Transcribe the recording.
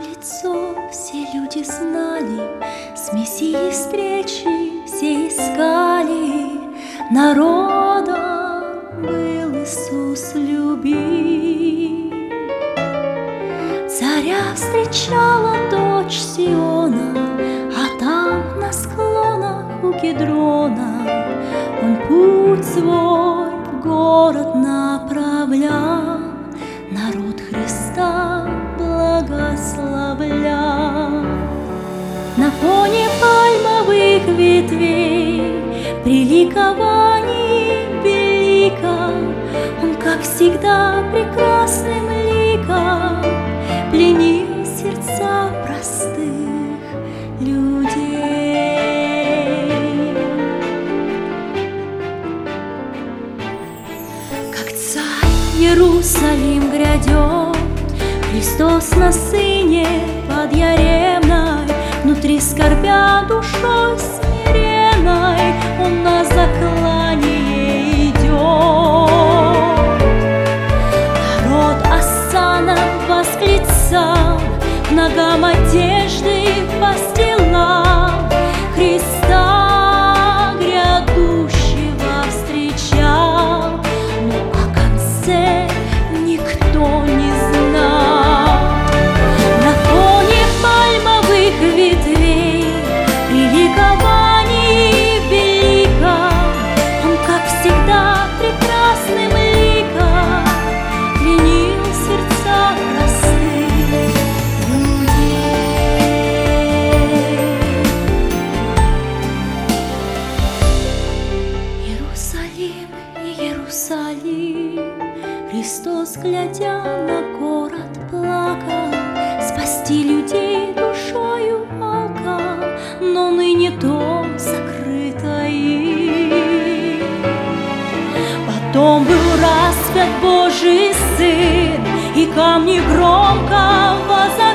лицо все люди знали, с Мессией встречи все искали. Народом был Иисус любим. Царя встречала дочь Сиона, а там на склонах у Кедрона он путь свой в город направлял, народ Христа благословлял. На фоне пальмовых ветвей при ликовании великом он, как всегда, прекрасным ликом пленил сердца простых людей. Как царь Иерусалим грядет, Христос на сыне подъяремной, внутри скорбя душой смиренной, он на заклание идет. Народ осанном восклицал, к ногам одежды постилал, Христа грядущего встречал, но о конце никто не знал. На фоне пальмовых ветвей при ликовании великом он, как всегда, прекрасным ликом пленил сердца простых людей. Иерусалим, Иерусалим, Христос, глядя на город, плакал, спасти людей душою алкал, но ныне то закрыто им. Потом был распят Божий Сын, и камни громко возопили: